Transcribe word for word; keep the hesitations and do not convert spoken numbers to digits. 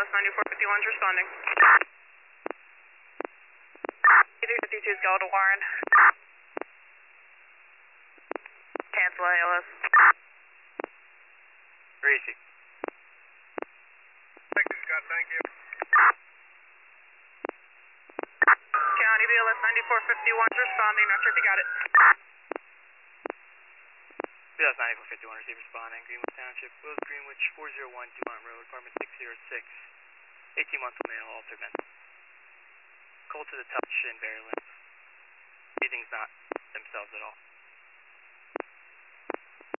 S ninety-four fifty-one's responding. three fifty-two Skeletal Warren. Cancel A L S. Greasy. Thank you, Scott. Thank you. County B L S ninety-four fifty-one's responding. Not sure if you got it. B L S ninety-four fifty-one, receive responding. Greenwood Township, Wills Greenwich, four oh one Dumont Road, apartment six oh six. eighteen-month male, altered mental. Cold to the touch and very limp. Breathing's not themselves at all.